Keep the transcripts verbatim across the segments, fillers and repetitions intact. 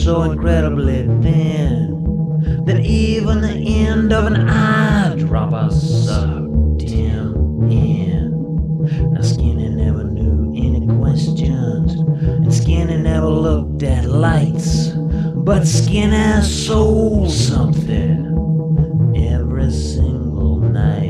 so incredibly thin that even the end of an eyedropper sucked him in. Now Skinny never knew any questions, and Skinny never looked at lights, but Skinny sold something every single night.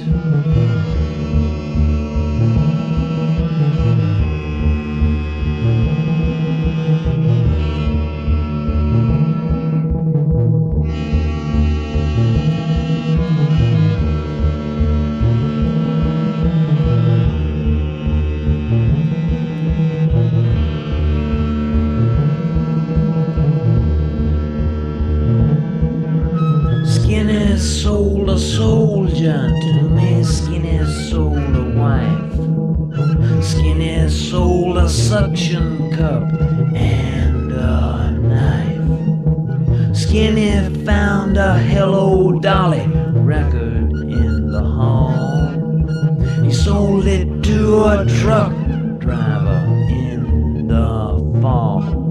Skinny sold a soldier to me, Skinny sold a wife, Skinny sold a suction cup and a knife. Skinny found a Hello Dolly record in the hall. He sold it to a truck driver in the fall.